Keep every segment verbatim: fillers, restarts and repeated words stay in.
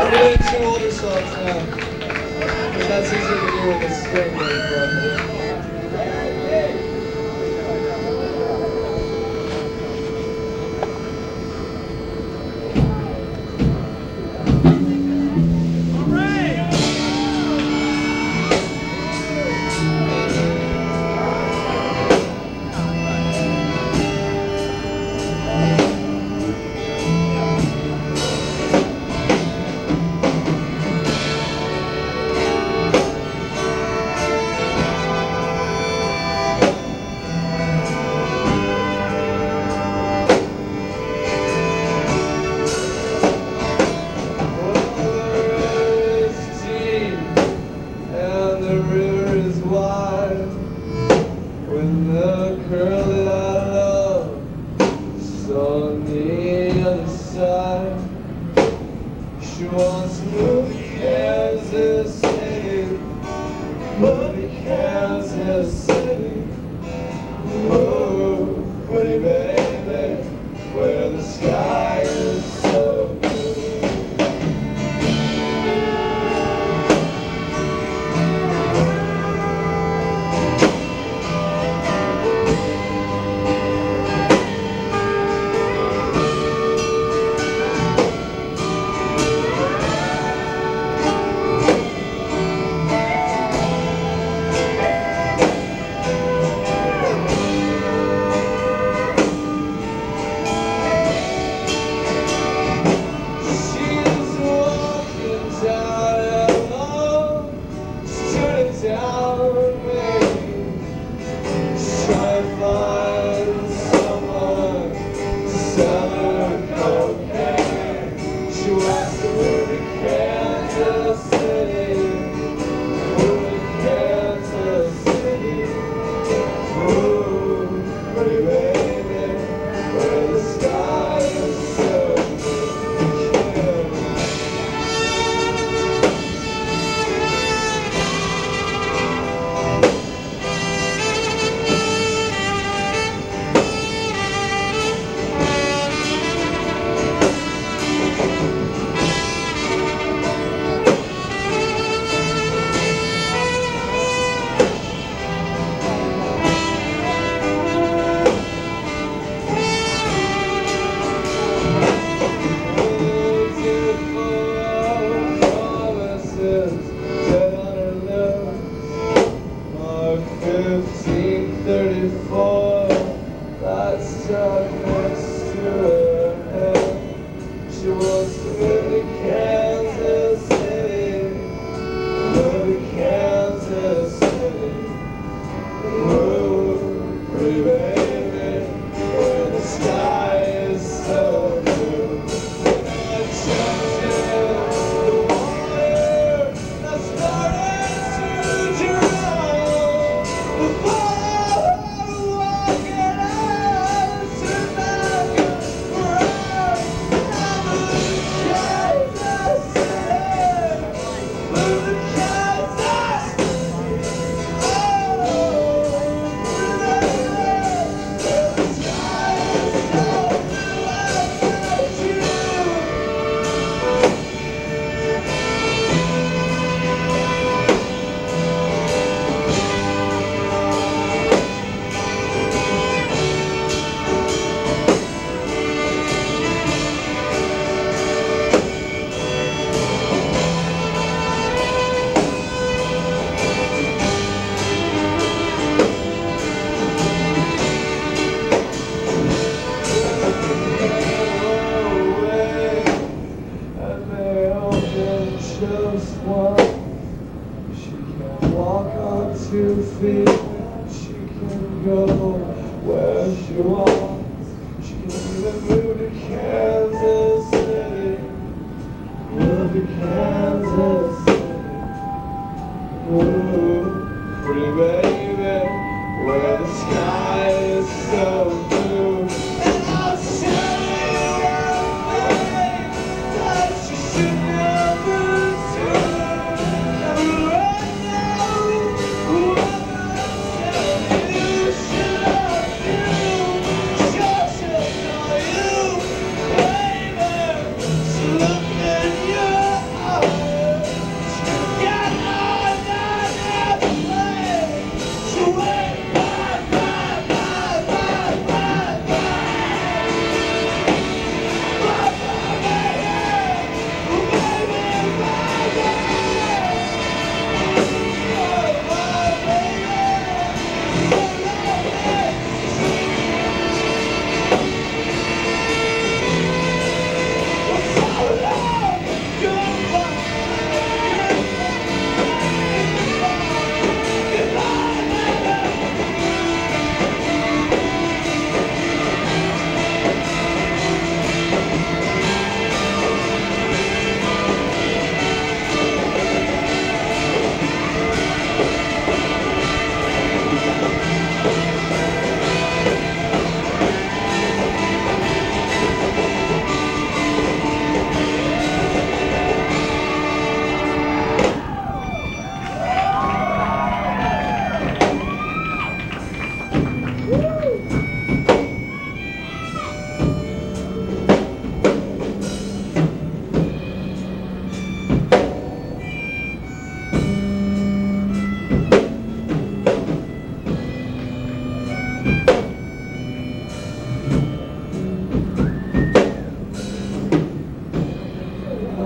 I'm doing two older songs now, because that's easier to do with a string than a drum. When the girl that I love is on the other side, she wants to move to Kansas City, move to Kansas City. Oh, pretty baby, where the sky is so blue. fifteen thirty-four, that's stuck next to her head. She wants to move to Kansas City, move to Kansas City. Ooh, pretty baby, where the sky is so blue. I jumped in the water, I started to drown. Before walking out to Niagara, I'm in Kansas City, move to Kansas City. Just one. She can walk on two feet. She can go where she wants. She can even move to Kansas City. Move to Kansas City. Ooh, pretty baby, where the sky is so blue. And I'll show you everything that you should never. Look in your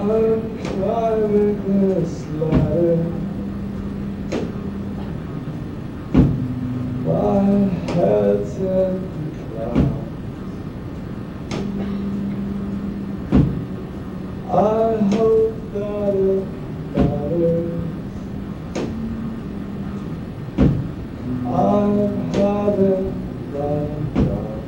I'm climbing this ladder. My head's in the clouds. I hope that it matters. I'm having my doubts,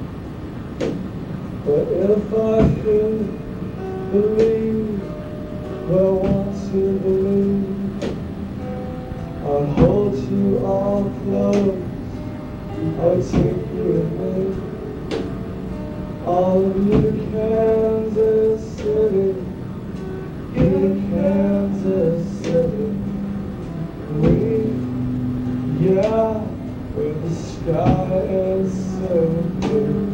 but if I could believe what I want to believe, I'll hold you all close, I'll take you with me. All of you to Kansas City, you to Kansas City. We, yeah, where the sky is so blue.